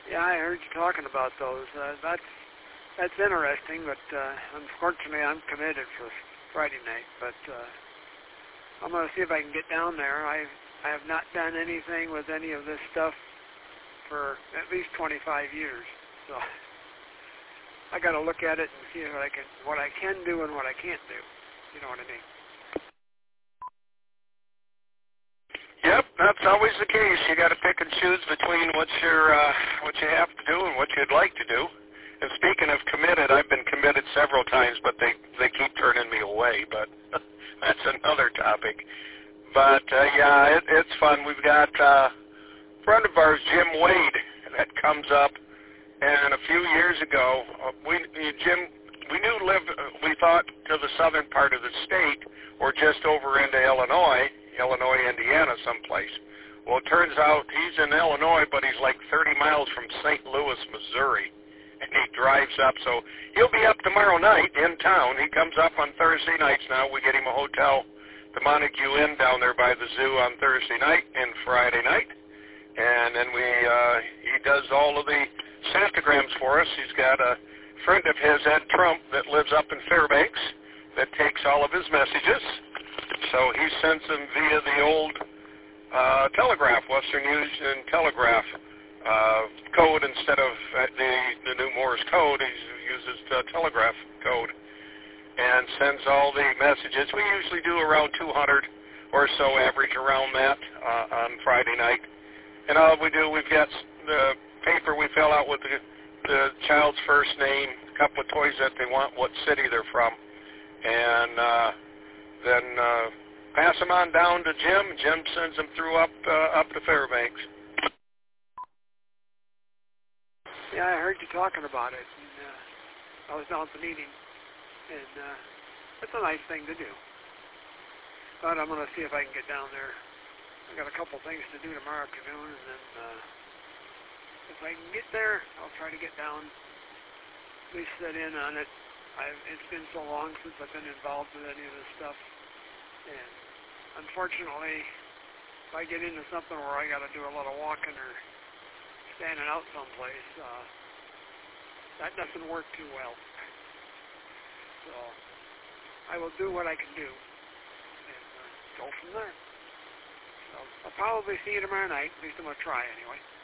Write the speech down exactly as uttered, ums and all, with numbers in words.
Yeah, I heard you talking about those. Uh, that's that's interesting, but uh, unfortunately, I'm committed for Friday night. But uh, I'm going to see if I can get down there. I I have not done anything with any of this stuff for at least twenty-five years, so I got to look at it and see what I can what I can do and what I can't do. You know what I mean? Yep, that's always the case. You got to pick and choose between what you're, uh, what you have to do and what you'd like to do. And speaking of committed, I've been committed several times, but they they keep turning me away. But that's another topic. But uh, yeah, it, it's fun. We've got uh, a friend of ours, Jim Wade, that comes up. And a few years ago, uh, we Jim we knew lived uh, we thought to the southern part of the state, or just over into Illinois. Illinois, Indiana, someplace. Well, it turns out he's in Illinois, but he's like thirty miles from Saint Louis, Missouri, and he drives up. So he'll be up tomorrow night in town. He comes up on Thursday nights now. We get him a hotel, the Montague Inn down there by the zoo on Thursday night and Friday night. And then we uh, he does all of the Santagrams for us. He's got a friend of his, Ed Trump, that lives up in Fairbanks, that takes all of his messages. So he sends them via the old uh, telegraph, Western Union Telegraph uh, code instead of uh, the, the new Morse code. He uses the telegraph code and sends all the messages. We usually do around two hundred or so, average around that uh, on Friday night. And all we do, we've got the paper we fill out with the, the child's first name, a couple of toys that they want, what city they're from, and uh, then uh, pass them on down to Jim. Jim sends them through up uh, up to Fairbanks. Yeah, I heard you talking about it. And, uh, I was down at the meeting, and uh, it's a nice thing to do. But I'm going to see if I can get down there. I've got a couple things to do tomorrow afternoon, and then uh, if I can get there, I'll try to get down, at least sit in on it. I've, it's been so long since I've been involved with any of this stuff, and unfortunately, if I get into something where I got to do a lot of walking or standing out someplace, uh, that doesn't work too well. So I will do what I can do and uh, go from there. So I'll probably see you tomorrow night. At least I'm going to try anyway.